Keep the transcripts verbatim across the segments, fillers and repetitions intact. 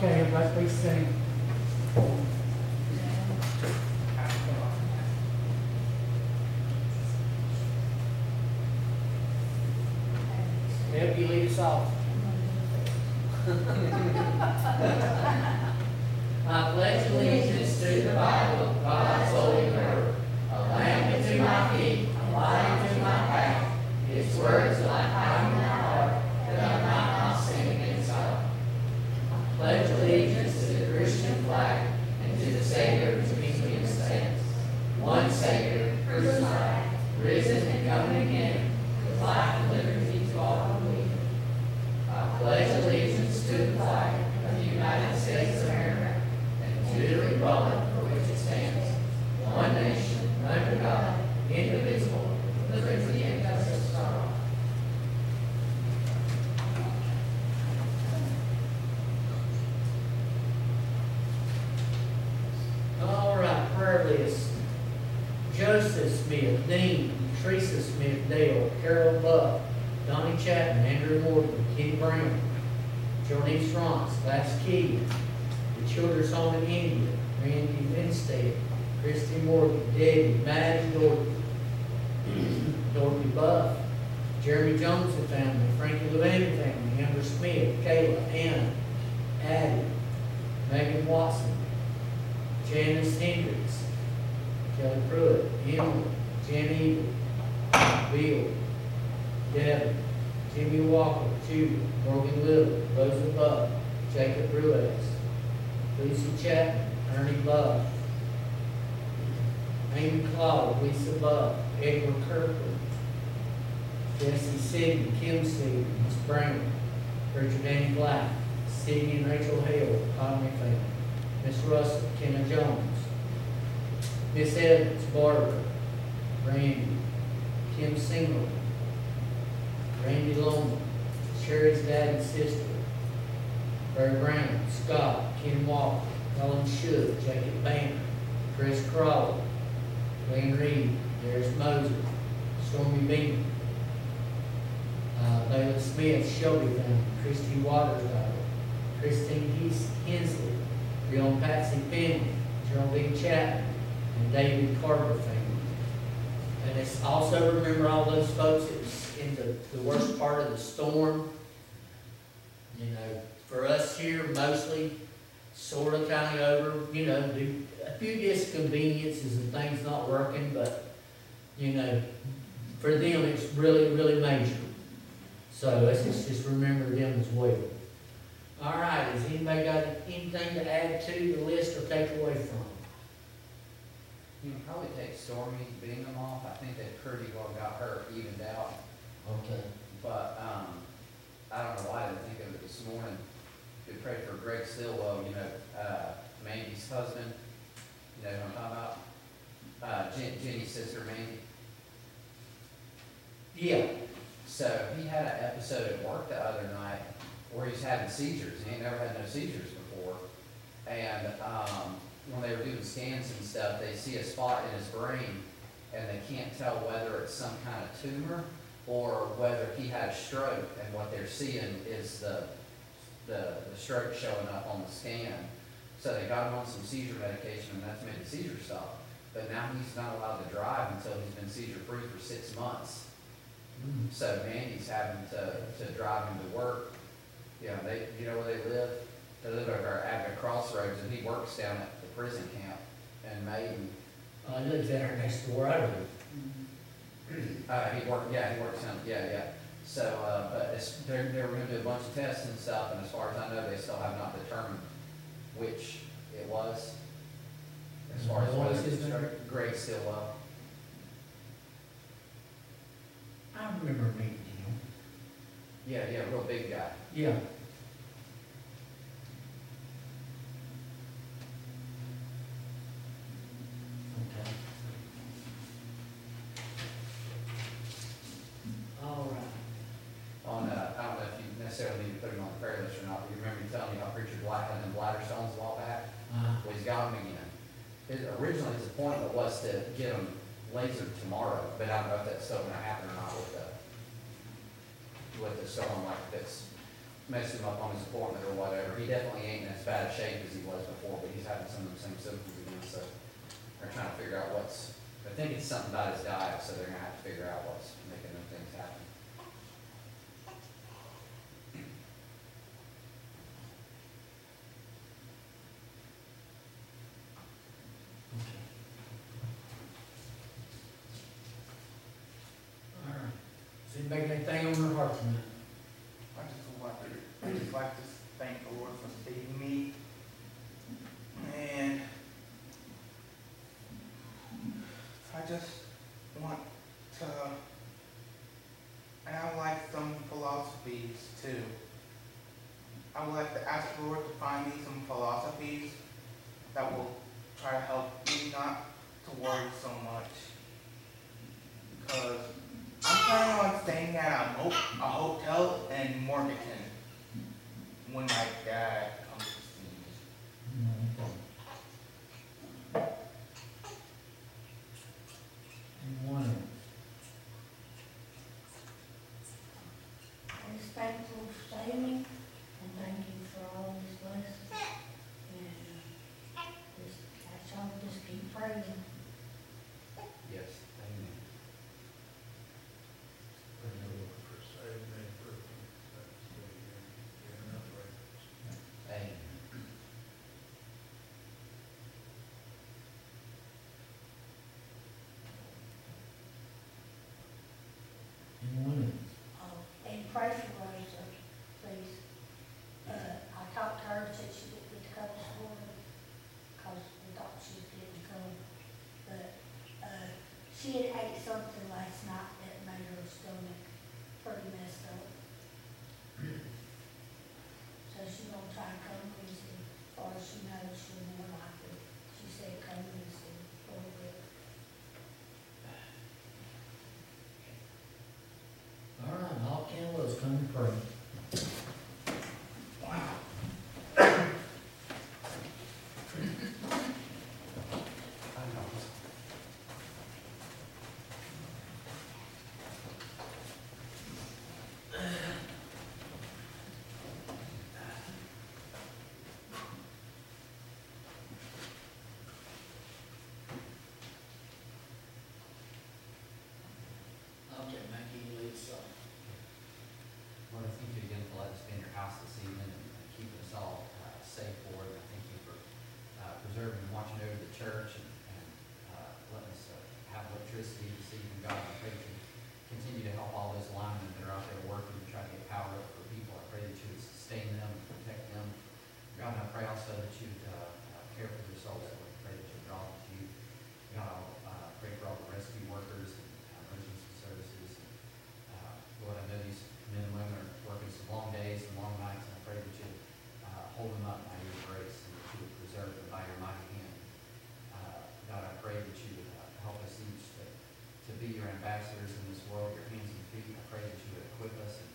Okay, everybody please stand. Deb, you lead us off. I pledge allegiance to the Bible, God's holy word, a lamp unto my feet, a light unto my path. Its words like fire in my heart, that I might not sin against God. I pledge allegiance to the Christian flag and to the Savior of kingdom stands. One Savior, crucified, risen and coming again, with life and liberty to all who believe. I pledge allegiance to the flag of the United States of America and to the republic for which it stands, one nation, under God, indivisible, with liberty and justice for all. All right, prayer list. Joseph Smith, Dean, Teresa Smith, Dale, Carol Buck, Donnie Chapman, Andrew Morgan, Kenny Brown, Johnny Strauss, Glass Key, the Children's Home in India, Randy Winstead, Christy Morgan, Debbie, Maddie Dorothy, Dorothy Buff, Jeremy Jones and family, Frankie Llewellyn family, Amber Smith, Kayla, Anna, Addie, Megan Watson, Janice Hendricks, Kelly Pruitt, Emily, Jen Eagle, Bill, Devin, Jimmy Walker, Judy, Morgan Little, Rosa Buck, Jacob Ruiz, Lucy Chapman, Ernie Love, Amy Claude, Lisa Buck, Edward Kirkland, Jesse Sidney, Kim Sidney, Miss Brown, Richard Annie Black, Sidney and Rachel Hale, Conley family, Miss Russell, Kenna Jones, Miss Evans, Barbara, Randy, Kim Singleton, Randy Longman, Sherry's dad and sister, Barry Brown, Scott, Ken Walker, Helen Shook, Jacob Banner, Chris Crawley, Glenn Reed, Darius Moser, Stormy Bean, uh, Layla Smith, Shelby family, Christy Waters daughter, Christine Hensley, Real Patsy Penny, Geraldine Chapman, and David Carter family. And it's also remember all those folks that was in the, the worst part of the storm. You know, for us here, mostly sort of kind of over, you know, do a few disconveniences and things not working, but, you know, for them it's really, really major. So let's just, just remember them as well. All right, has anybody got anything to add to the list or take away from? You can probably take Stormy Bingham off. I think they pretty well got her evened out. Okay. But um, I don't know why I didn't think of it this morning. We prayed for Greg Stillwell, you know, uh, Mandy's husband. You know who I'm talking about? Uh, Jen, Jenny's sister, Mandy. Yeah. So he had an episode at work the other night where he's having seizures. He ain't never had no seizures before. And um, when they were doing scans and stuff, they see a spot in his brain and they can't tell whether it's some kind of tumor or whether he had a stroke, and what they're seeing is the, the, the stroke showing up on the scan. So they got him on some seizure medication, and that's made the seizure stop. But now he's not allowed to drive until he's been seizure-free for six months. Mm. So Mandy's having to, to drive him to work. You know, they, you know where they live? They live over at the crossroads, and he works down at the prison camp in Maiden. I live there next door, I live. Uh, he worked, yeah, he works down, yeah, yeah. So, uh, but it's, they're, they were gonna do a bunch of tests and stuff, and as far as I know, they still have not determined which it was. As far as What whether was his it's name? Greg Stillwell. I remember meeting him. Yeah, yeah, real big guy. Yeah. Okay. All right. On, uh, I don't know if you necessarily need to put him on the prayer list or not, but you remember me telling you how Preacher Black had them bladder stones a while back? Uh, Well, he's got them again. His, originally, his appointment was to get them lasered tomorrow, but I don't know if that's still gonna happen or not with the, with the storm like this. messed him up on his appointment or whatever. He definitely ain't in as bad a shape as he was before, but he's having some of the same symptoms again, so they're trying to figure out what's, I think it's something about his diet, so they're gonna have to figure out what's making them things happen. All right. Does anybody got anything on their heart tonight? I just would like to, I just like to thank the Lord for saving me. And I just want to, and I would like some philosophies too. I would like to ask the Lord to find me some philosophies that will try to help me not to worry so much. Because I'm planning on staying at a, mo- a hotel in Morganton when my dad comes to see me. Anyone else? I'm just thankful for saving me, and thank you for all these blessings. And uh, just, that's all, just keep praying. Yes, amen. Thank the Lord for saving me, for that's the, uh, enough right. Amen. Anyone else? Oh, and pray for Rosa, please. Uh, I talked to her, said she didn't get to come this morning, because we thought she was getting come. But, uh, she had ate something last night that made her stomach pretty messed up. So she's gonna try to come Wednesday, as far as she knows, she'll more likely. She said come Wednesday, a little bit. All right, all cantaloups come to pray. I know. Okay, Mackie, you lead us off. Lord, I thank you again for letting us be in your house this evening and and keeping us all uh, safe, Lord. And I thank you for uh, preserving and watching over the church and, and uh, letting us uh, have electricity this evening. God, I pray that you continue to help all those linemen that are out there working to try to get power up for people. I pray that you would sustain them and protect them. God, and I pray also that you would uh, uh, care for their souls. Lord. I pray that you would draw them to you. God, I'll uh, pray for all the rescue workers and uh, emergency services. Uh, Lord, I know these men and women are working some long days and long nights, and I pray that you uh, hold them up by your grace and that you would preserve them by your mighty hand. Uh, God, I pray that you would uh, help us each to, to be your ambassadors in this world, your hands and feet. I pray that you would equip us and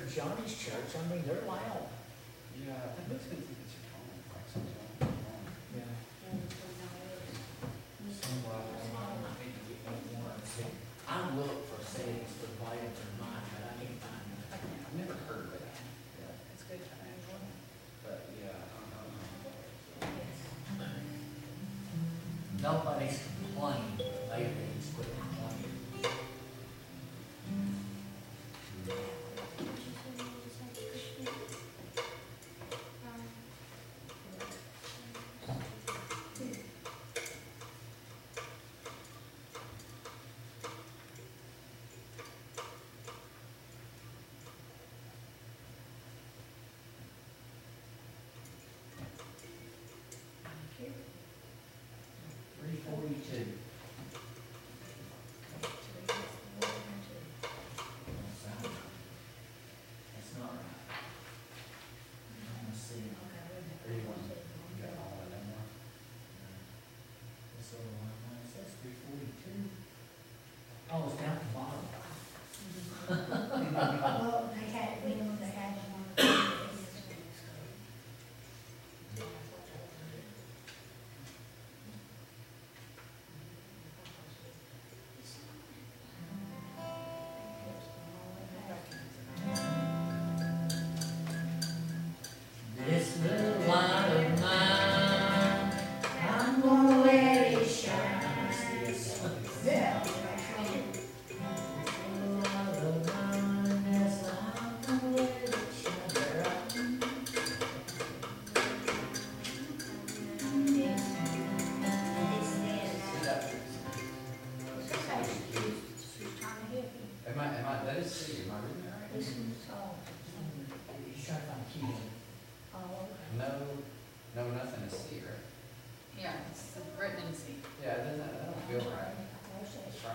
Johnny's church, I mean, they're loud. Yeah, I think it's gonna think it's your phone, like something wrong. Yeah. I look for settings for volume for mine, but I can't find it. I've never heard of that. Yeah, It's good to know. but yeah, I don't know. Nobody's complaining, they just quit complaining. Three forty-two. That's not right. Let's see. Thirty-one. You got all of them more? This other one, it says three forty-two. Oh, it's down at the bottom. Well, they had, we know they had one. This little light of mine, I'm gonna let it shine. This Yeah. little light of mine, yes, I'm gonna let it shine. Am I, am I, that is C, am I reading that right? This one's all. He's trying to find keys. Oh, No, no, nothing is C, right? Yeah, it's written in C. Yeah, it doesn't, that don't feel right. where's that? Let's try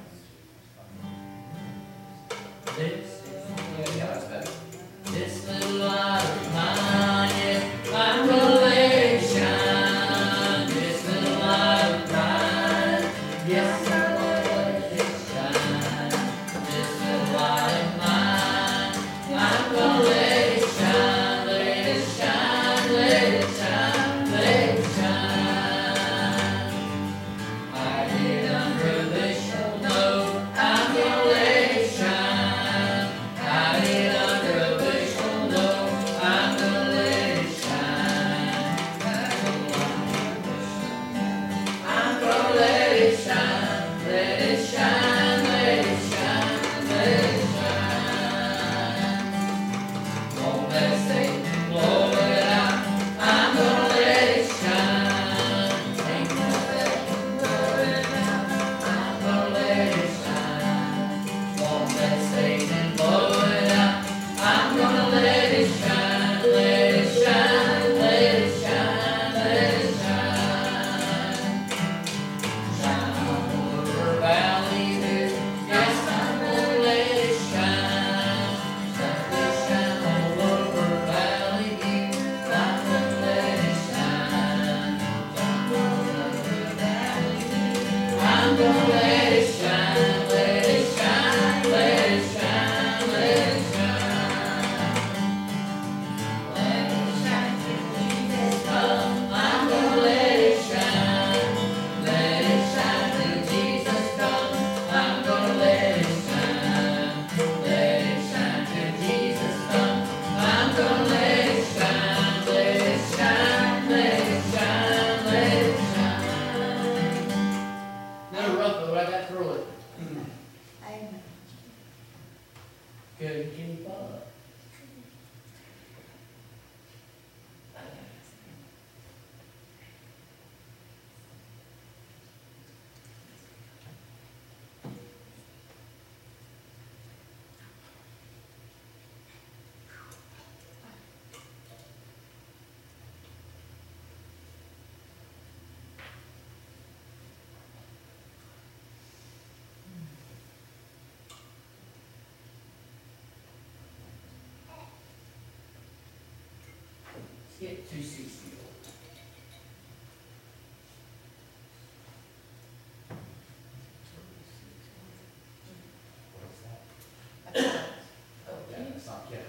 that. This, Yeah, yeah, that's better. this little light of mine, yes, I'm gonna let it shine. This little light of mine, yes, I'm gonna let it shine. This little light of mine, I'm gonna let it shine, let it shine, let it shine, let it shine. Hide it under the shoulder, I'm gonna let it shine. Hide it under a bushel, no, I'm gonna let it shine. I'm gonna let it shine, let it shine, let it shine, let it shine. Won't let Satan blow it out, I'm gonna let it shine. Ain't no Satan blow it out, I'm gonna let it shine. Won't let Satan blow it out, I'm gonna let it shine, let it shine, let it shine, let it shine. Shine over Valley View, yes, I'm gonna let it shine. Let it shine all over Valley View, I'm gonna let it shine. Shine over Valley View, I'm gonna let it shine, let it shine, let it shine, let it shine. Let it shine till Jesus come, I'm gonna let it shine. Let it shine till Jesus come, I'm gonna let it shine. Let it shine till Jesus come, I'm gonna let it shine. Let it shine, let it shine, let it shine. Now rough, but I got through it. Amen. Good, keep up. Let's get two sixty. What is that? Oh, yeah, it's not, yeah,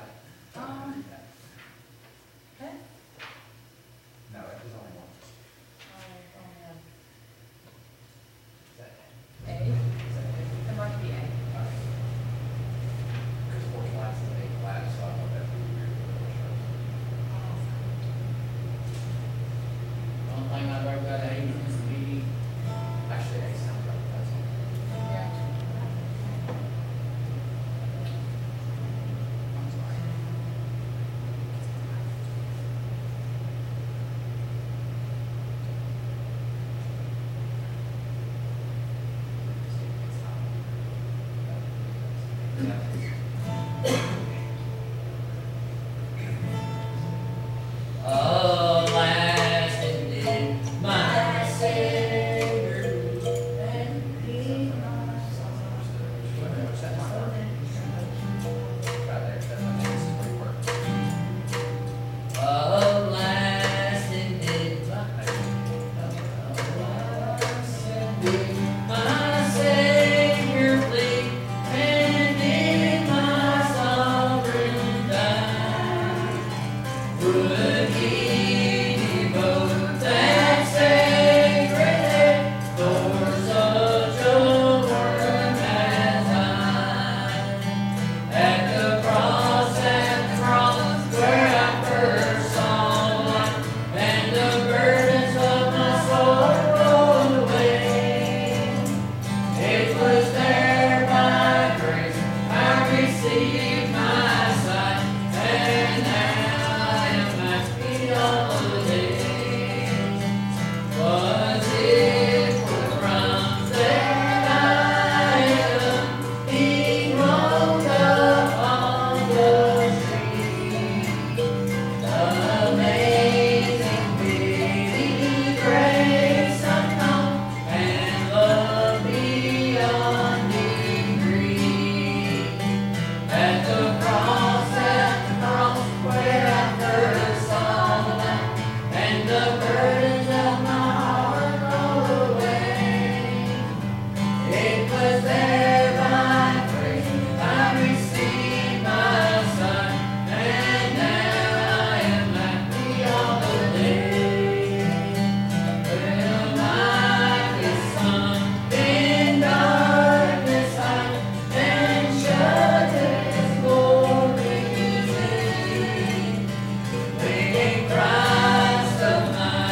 Christ of mine.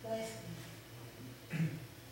Bless me.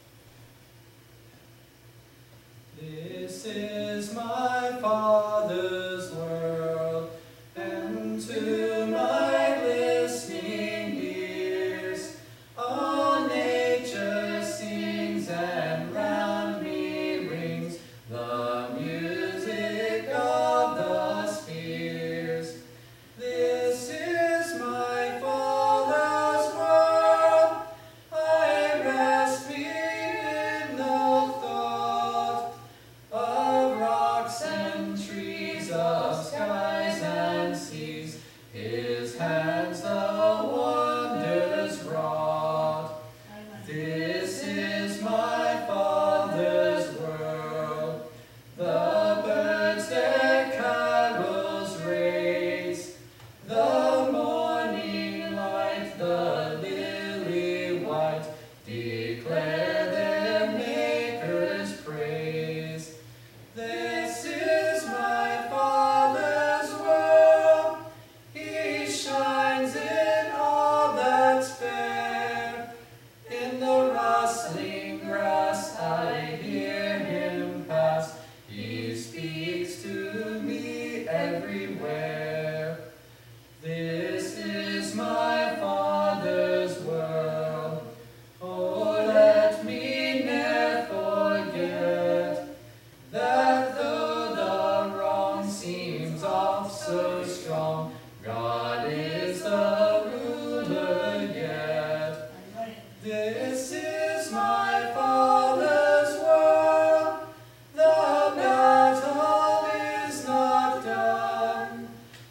This is my Father's world, and to my listening ears, all nature sings, and round me rings the music of the spheres. This is my Father's world, I rest me in no thought of rocks and trees, of skies and seas, his hands the wonders wrought. This is my Father's world, the birds their carols raise, the morning light, the lily white, declare their Maker's praise. This is my Father's world, he shines in all that's fair. In the rustling grass I hear him pass, he speaks to me everywhere. This is my Father's world, oh let me ne'er forget that though the wrong seems oft so strong, God is the ruler yet. This is my Father's world, the battle is not done.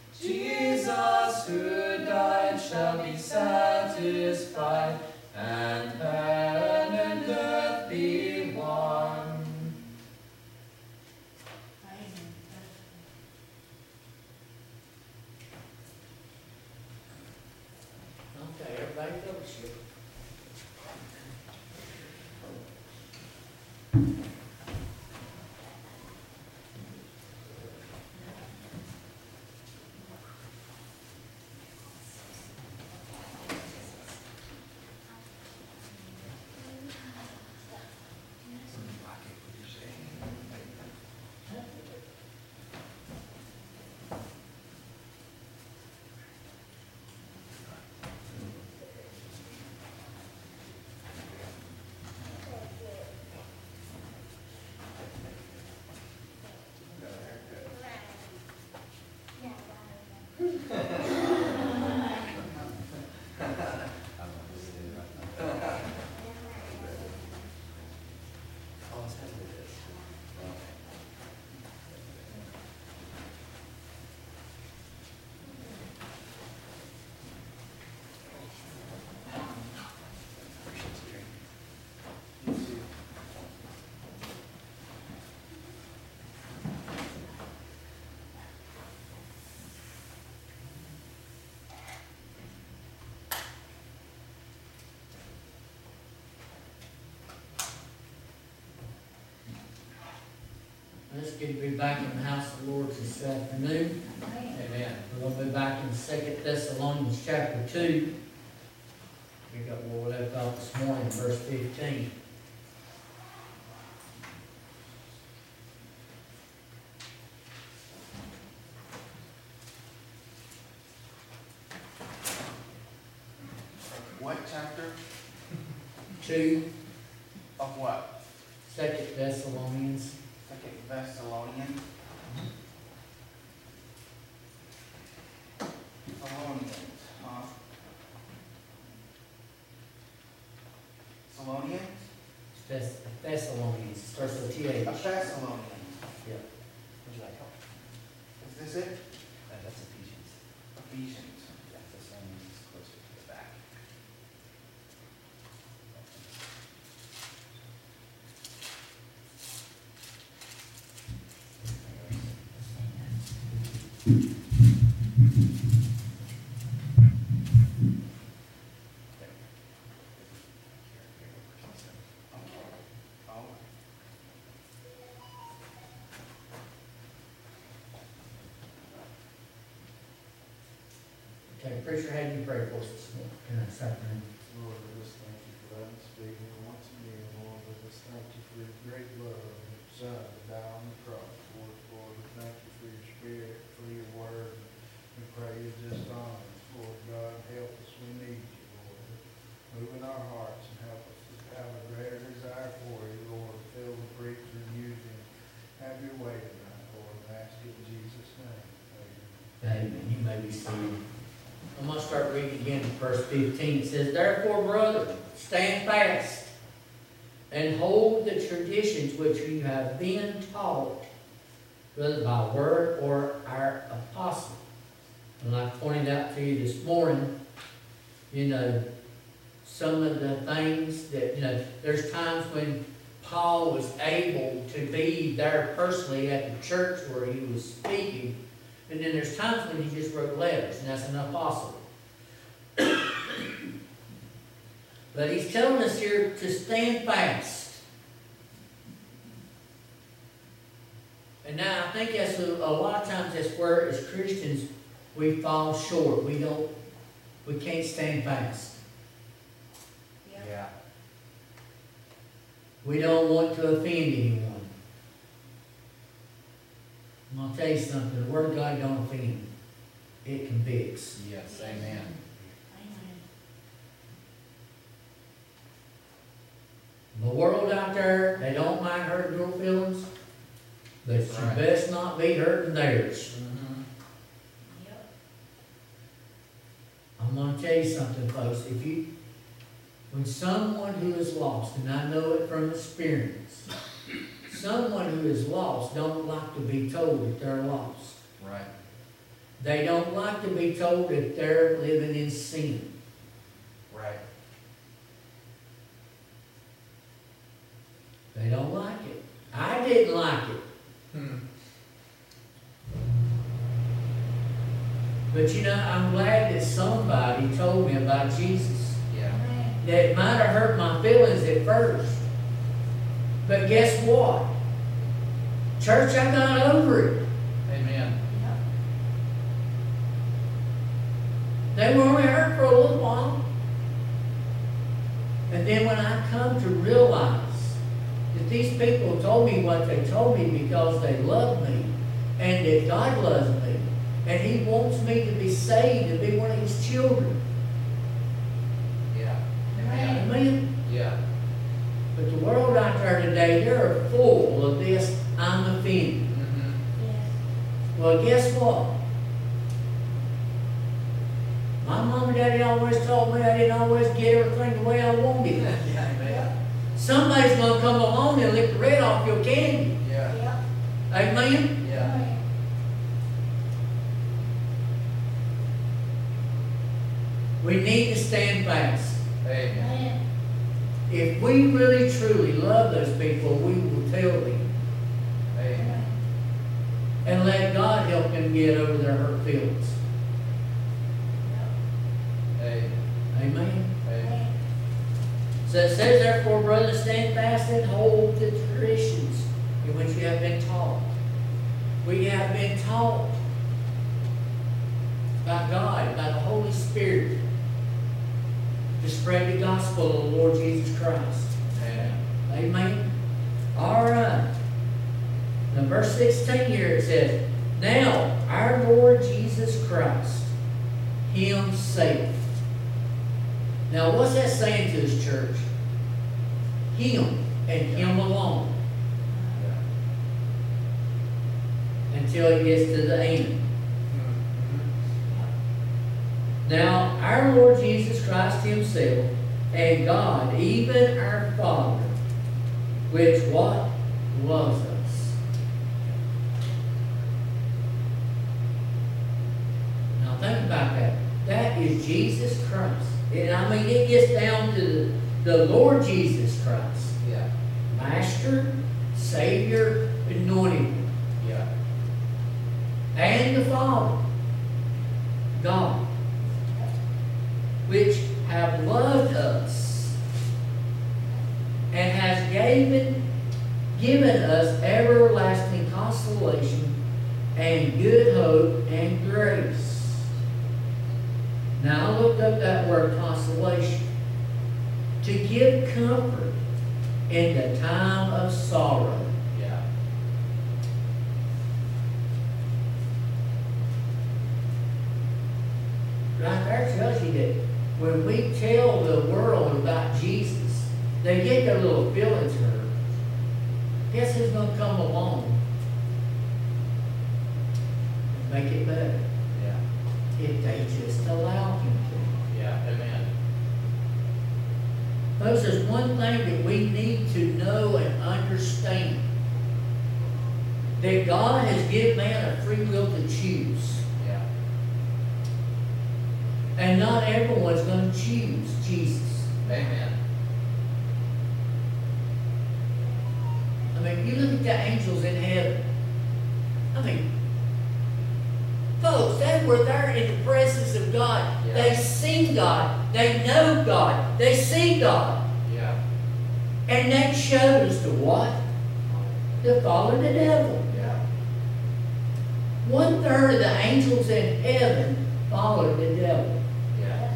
Jesus who died shall be satisfied, and heaven and earth be one. Okay, everybody fellowship. It's good to be back in the house of the Lord this afternoon. Amen. We're going to be back in Second Thessalonians chapter two. We got what we left off this morning, verse fifteen. What chapter Two, of what? Second Thessalonians. Second Thessalonians. Thessalonians, huh? Thessalonians? Thess- Thessalonians, starts with T H. A Thessalonians. Yeah. Would you like help? Is this it? Uh, that's Ephesians. Ephesians. Yeah, this one is closer to the back. Oh. Okay, preacher, how do you pray for us this morning, uh, this afternoon? Lord, we just thank you Stephen, once again, Lord, we just thank you for your great love and your son to die on the cross for us, Lord. We thank you for your spirit, for your word. We pray you just on us, Lord God. Help us, we need you, Lord. Move in our hearts and help us to have a greater desire for you, Lord. Fill the preacher and use him. Have your way tonight, Lord. I ask it in Jesus' name. Amen. Amen. You may be seated. I'm going to start reading again in verse fifteen. It says, "Therefore, brethren, stand fast and hold the traditions which you have been taught, whether by word or our apostle." And I pointed out to you this morning, you know, some of the things that, you know, there's times when Paul was able to be there personally at the church where he was speaking. And then there's times when he just wrote letters, and that's an apostle. But he's telling us here to stand fast. And now I think that's a, a lot of times that's where as Christians we fall short. We don't, we can't stand fast. Yeah. We don't want to offend anyone. I'm going to tell you something. The Word of God don't offend. It convicts. Yes, amen. Amen. The world out there, they don't mind hurting your feelings, but That's you right. best not be hurting theirs. Mm-hmm. Yep. I'm going to tell you something, folks. If you, when someone who is lost, and I know it from experience, someone who is lost don't like to be told that they're lost. Right. They don't like to be told that they're living in sin. Right. They don't like it. I didn't like it. Hmm. But you know, I'm glad that somebody told me about Jesus. Yeah. Amen. That might have hurt my feelings at first. But guess what? Church, I got over it. Amen. Yep. They were only hurt for a little while. And then when I come to realize that these people told me what they told me because they love me, and that God loves me, and He wants me to be saved and be one of His children. Yeah. Amen. Amen? Yeah. But the world out there today, they're full of this, I'm offended. Mm-hmm. Yes. Well, guess what? My mom and daddy always told me I didn't always get everything the way I wanted. Yeah, amen. Somebody's going to come along and lick the red off your candy. Yeah. Yep. Amen? Yeah. Amen. We need to stand fast. Amen. Amen. If we really truly love those people, we will tell them Amen. and let God help them get over their hurt feelings. Amen. Amen? Amen. So it says, therefore, brothers, stand fast and hold the traditions in which you have been taught. We have been taught by God, by the Holy Spirit, to spread the gospel of the Lord Jesus Christ. Amen. Amen? All right. Now, verse sixteen here it says, now our Lord Jesus Christ, Him saith. Now, what's that saying to His church? Him and Him alone. Until He gets to the end. Now, our Lord Jesus Christ Himself and God, even our Father, which what? Loves us. Now, think about that. That is Jesus Christ. And I mean, it gets down to the, the Lord Jesus Christ. Yeah. Master, Savior, Anointed One. Yeah. And the Father, God, which have loved us and has given, given us everlasting consolation and good hope and grace. Now I looked up that word consolation. to give comfort in the time of sorrow. Yeah. Right there tells you that when we tell the world about Jesus, they get their little feelings hurt. Guess who's going to come along and make it better? Yeah. If they just allow him to. Yeah. Amen. Folks, there's one thing that we need to know and understand. That God has given man a free will to choose. Yeah. And not everyone's going to choose Jesus. Amen. I mean, you look at the angels in heaven. I mean, folks, they were there in the presence of God. Yeah. They sing God. They know God. They see God. Yeah. And they chose to what? To follow the devil. Yeah. One third of the angels in heaven followed the devil. Yeah.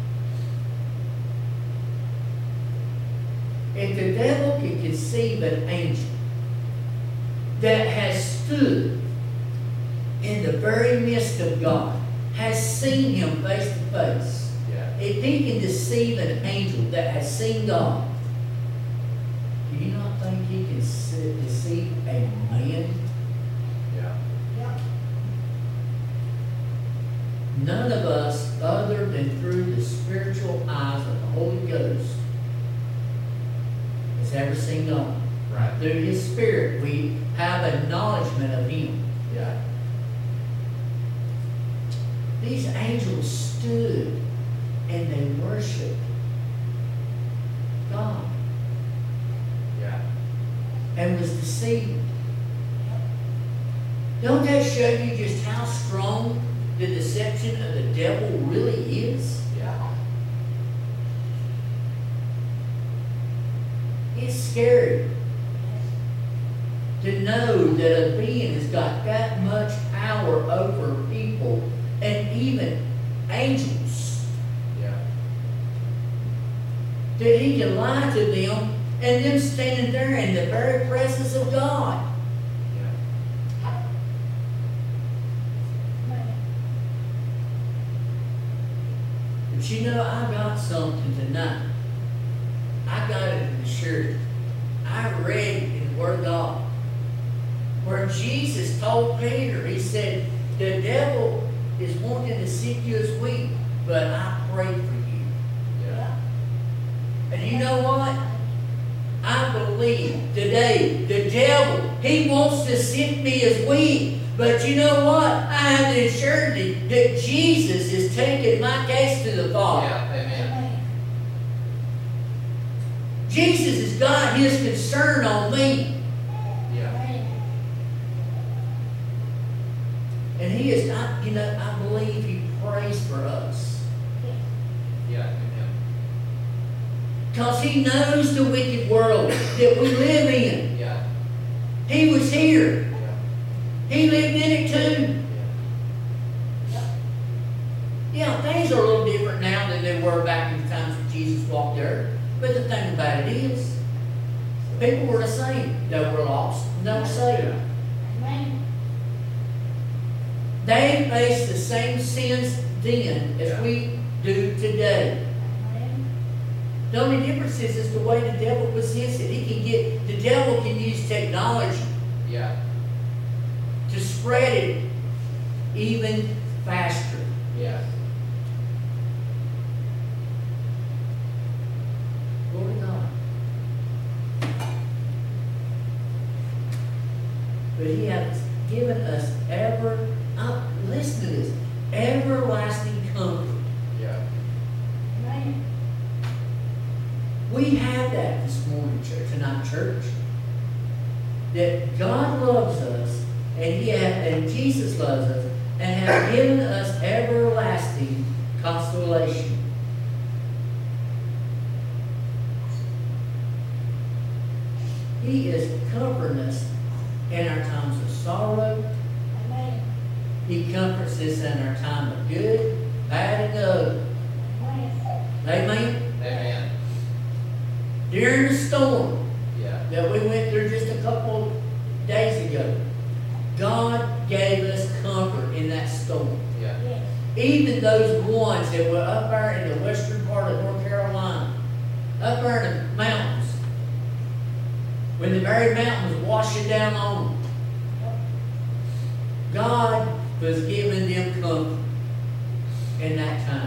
If the devil can conceive an angel that has stood in the very midst of God, has seen him face to face, Yeah. if he can deceive an angel that has seen God, do you not think he can se- deceive a man? Yeah. Yep. None of us, other than through the spiritual eyes of the Holy Ghost, has ever seen God. Right. Through his Spirit, we have acknowledgement of him. Yeah. These angels stood and they worshiped God Yeah. and was deceived. Don't that show you just how strong the deception of the devil really is? Yeah. It's scary to know that a being has got that much power over people and even angels, Yeah. that he can lie to them and them standing there in the very presence of God. Yeah. Man. But you know, I got something tonight. I got it in the shirt. I read it in the Word of God. Where Jesus told Peter, he said, the devil is wanting to sift you as wheat, but I pray for you. Yeah. And you know what? I believe today the devil, he wants to sift me as wheat. But you know what? I have the surety that Jesus is taking my case to the Father. Yeah. Amen. Man. Jesus has got his concern on me. Yeah. Man. And he is not, you know, I believe he prays for us. Yeah. Amen. Because he knows the wicked world that we live in. Yeah. He was here. Yeah. He lived in it too. Yeah. Yeah, things are a little different now than they were back in the times that Jesus walked the earth. But the thing about it is, people were the same. They were lost, no saved. Man. They faced the same sins then as Yeah. we do today. Man. The only difference is, is the way the devil possesses it. He can get, the devil can use technology Yeah. to spread it even faster. Yeah. Glory to God. But he has given us ever, uh, listen to this, everlasting comfort. Yeah. Man. We have that this morning, church, tonight, church. That God loves us, and He has, and Jesus loves us, and has given us everlasting consolation. He is comforting us in our times of sorrow. Man. He comforts us in our time of good, bad, and ugly. Man. Amen. Amen. During the storm Yeah. that we went through just a couple days ago, God gave us comfort in that storm. Yeah. Yes. Even those ones that were up there in the western part of North Carolina, up there in the mountains, when the very mountain was washing down on them, God was giving them comfort in that time.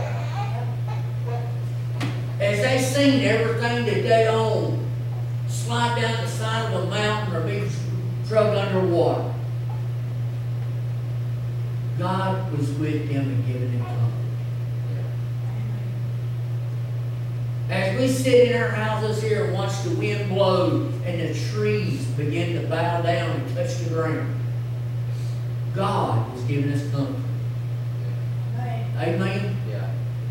As they seen everything that they owned slide down the side of a mountain or be drugged underwater, God was with them and giving them comfort. As we sit in our houses here and watch the wind blow and the trees begin to bow down and touch the ground, God is giving us comfort. Amen. Amen? Yeah.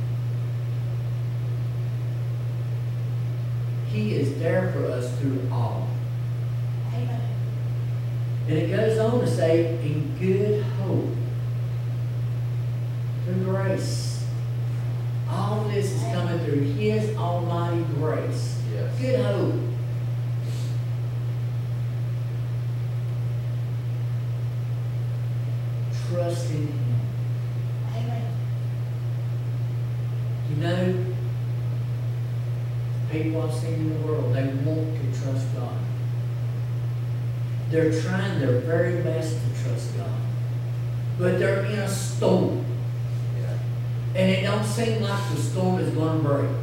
He is there for us through all. Amen. And it goes on to say, in good hope, through grace. All this is coming through His almighty grace. Yes. Good hope. Trust in Him. Amen. You know, people I've seen in the world, they want to trust God. They're trying their very best to trust God. But they're in a storm. Yeah. And it don't seem like the storm is going to break.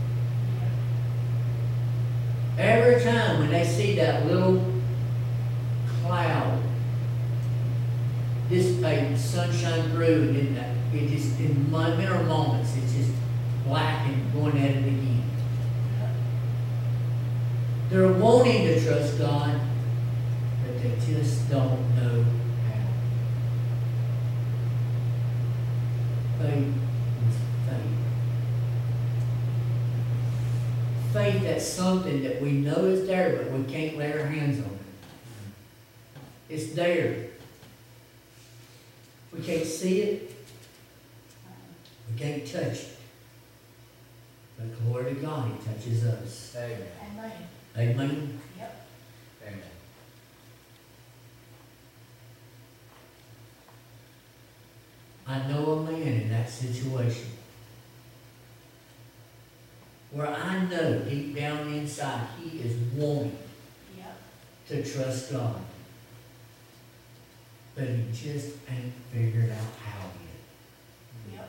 Every time when they see that little cloud dissipate, sunshine through, and then that, it just, in minor moments, it's just black and going at it again. They're wanting to trust God, but they just don't know how. Faith is faith. Faith, that's something that we know is there, but we can't lay our hands on it. It's there. We can't see it. We can't touch it. But glory to God, He touches us. Amen. Amen. Amen. Yep. Amen. I know a man in that situation where I know deep down inside he is wanting Yep. to trust God. But he just ain't figured out how yet. Yep.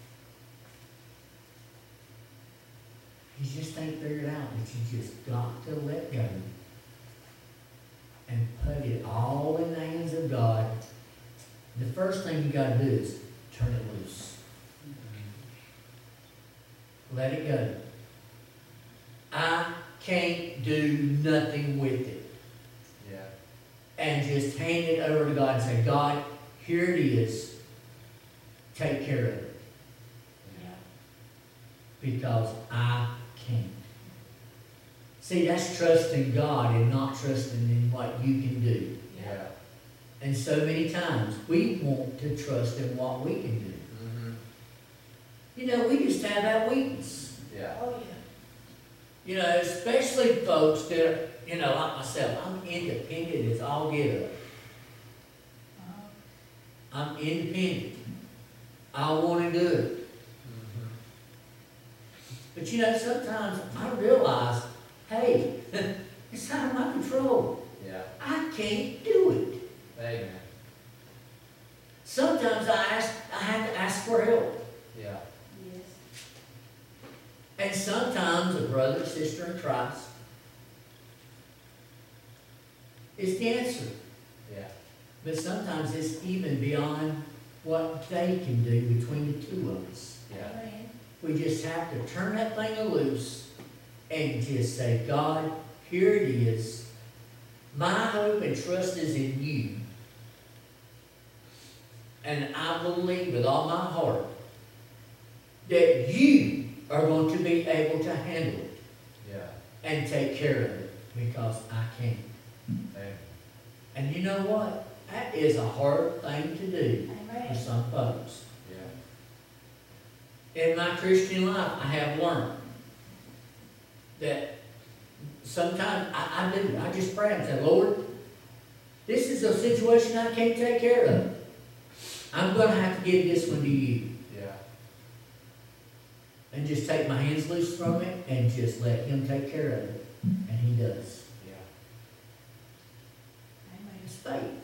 He just ain't figured out that you just got to let go and put it all in the hands of God. The first thing you got to do is turn it loose. Let it go. I can't do nothing with it. Yeah. And just hand it over to God and say, God, here it is. Take care of it. Yep. Because I can't. See, that's trusting God and not trusting in what you can do. Yeah. And so many times we want to trust in what we can do. Mm-hmm. You know, we just have that weakness. Yeah. Oh, yeah. You know, especially folks that are, you know, like myself, I'm independent as all get up. Uh-huh. I'm independent. I want to do it. Mm-hmm. But you know, sometimes I realize, hey, it's out of my control. Yeah. I can't do it. Amen. Sometimes I ask, I have to ask for help. Yeah. Yes. And sometimes a brother, sister in Christ is the answer. Yeah. But sometimes it's even beyond what they can do between the two of us. Yeah. Amen. We just have to turn that thing loose and just say, God, here it is. My hope and trust is in you. And I believe with all my heart that you are going to be able to handle it Yeah. and take care of it because I can't. Amen. And you know what? That is a hard thing to do for Amen. some folks. Yeah. In my Christian life, I have learned that sometimes I, I do, I just pray and say, Lord, this is a situation I can't take care of. I'm gonna have to give this one to you. Yeah. And just take my hands loose from it and just let him take care of it. And he does. Yeah. It's faith.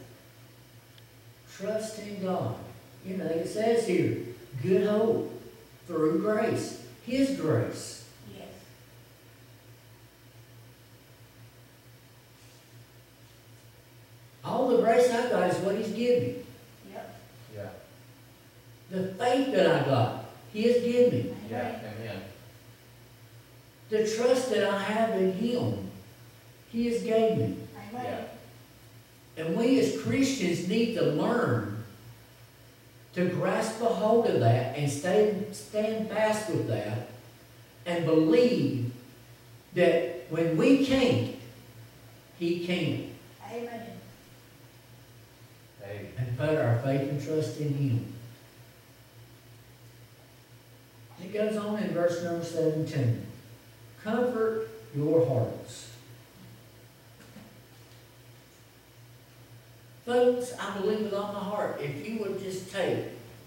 Trust in God. You know, it says here, good hope through grace. His grace. Yes. All the grace I got is what he's given me. Yep. Yeah. The faith that I got, he has given me. Yeah. Amen. Amen. The trust that I have in him, he has gave me. Amen. And we as Christians need to learn to grasp a hold of that and stay, stand fast with that and believe that when we can't, he can. Amen. Hey. And put our faith and trust in him. It goes on in verse number seventeen. Comfort your hearts. Folks, I believe with all my heart, if you would just take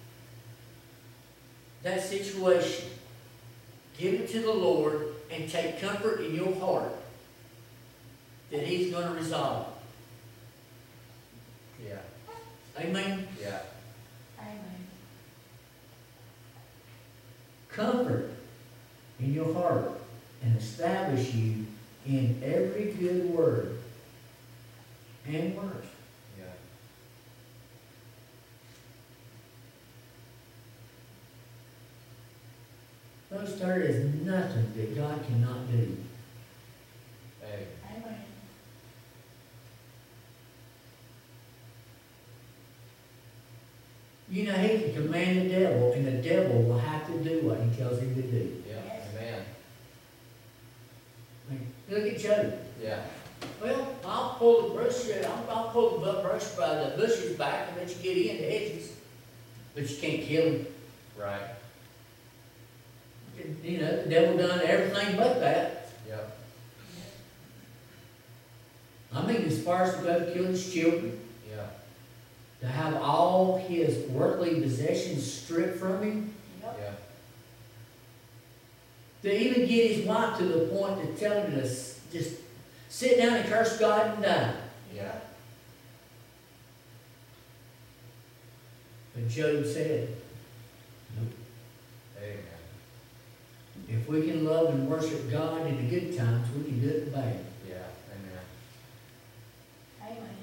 that situation, give it to the Lord, and take comfort in your heart that he's going to resolve. Yeah. Amen? Yeah. Amen. Comfort in your heart and establish you in every good word and word. Yeah. Folks, there is nothing that God cannot do. Hey. Amen. You know, he can command the devil, and the devil will have to do what he tells him to do. Yeah. Yes. Amen. I mean, look at Job. Yeah. Well, I'll pull the brush, I'll, I'll pull the bu- brush by the bushes back and let you get in the edges. But you can't kill him. Right. You know, the devil done everything but that. Yep. I mean, as far as to go to kill his children, Yeah. to have all his worldly possessions stripped from him, Yep. Yeah. to even get his wife to the point to tell him to s- just sit down and curse God and die. Yeah. But Job said, nope. Amen. If we can love and worship God in the good times, we can do it in the bad. Yeah. Amen. Amen.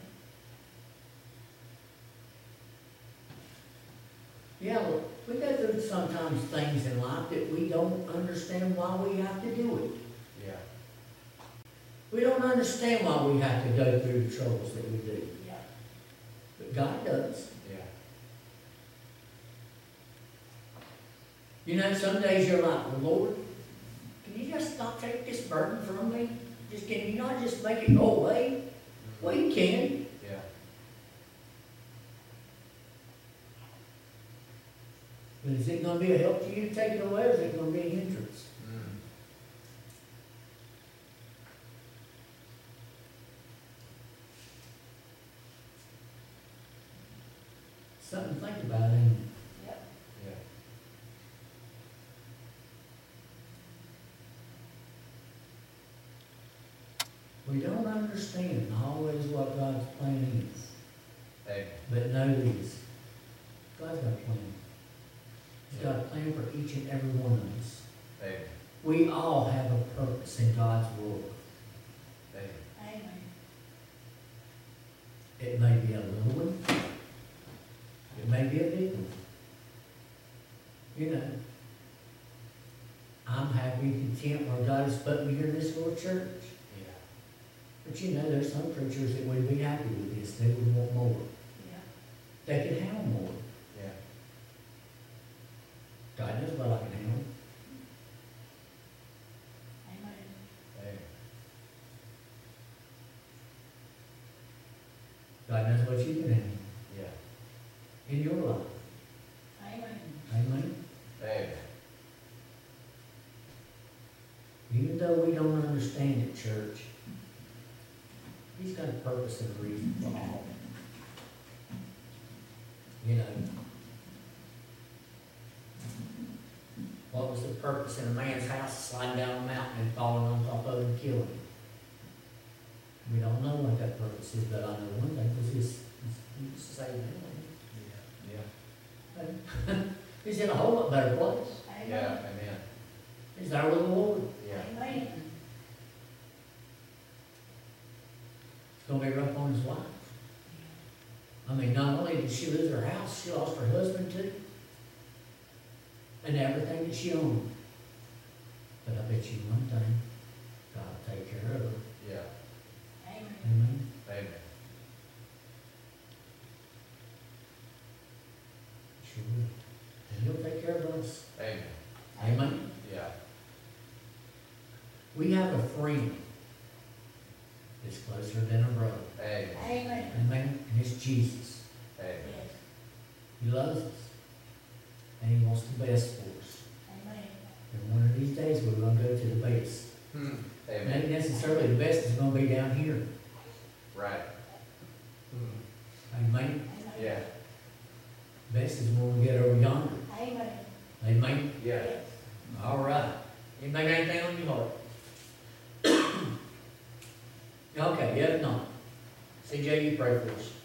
Yeah, well, we go through sometimes things in life that we don't understand why we have to do it. Yeah. We don't understand why we have to go through the troubles that we do. Yep. But God does. Yeah. You know, some days you're like, well, Lord, can you just not take this burden from me? Just can you not just make it go away? Well, you can. Yeah. But is it going to be a help to you to take it away, or is it going to be a hindrance? Mm. Something to think about, ain't it? Yep. Yeah. We don't understand always what God's plan is. Amen. But know this, God's got a plan. He's got a plan for each and every one of us. Amen. We all have a purpose in God's world. Amen. Amen. It may be a little one. It may be a big one. You know, I'm happy and content where God has put me here in this little church. Yeah. But you know, there's some preachers that would be happy with this. They would want more. Yep. They could handle more. Yeah. God knows what I can handle. Amen. Amen. God knows what you can handle Yeah. in your life. Amen. Amen. Amen. Even though we don't understand understand it, church. He's got a purpose and a reason for all. You know. What was the purpose in a man's house sliding down a mountain and falling on top of it and killing him? We don't know what that purpose is, but I know one thing, was his, he's saving him. Yeah. He's in a whole lot better place. Yeah, Amen. amen. He's there with the Lord. Yeah. Amen. It's gonna be rough on his wife. I mean, not only did she lose her house, she lost her husband too. And everything that she owned. But I bet you one thing, God will take care of her. Yeah. Amen. Amen. Amen. Sure will. And he'll take care of us. Amen. Amen. Yeah. We have a friend that's closer than a brother. Amen. Amen. Amen. And it's Jesus. Amen. Yes. He loves us. And he wants the best for us. Amen. And one of these days, we're gonna go to the best. Hmm. Not Amen. necessarily the best is gonna be down here. Right. Amen. Amen. Yeah. Best is when we get over yonder. Amen. Amen. Yeah. Yes. All right. Anybody got anything on your heart? Okay, if not, C J, you pray for us.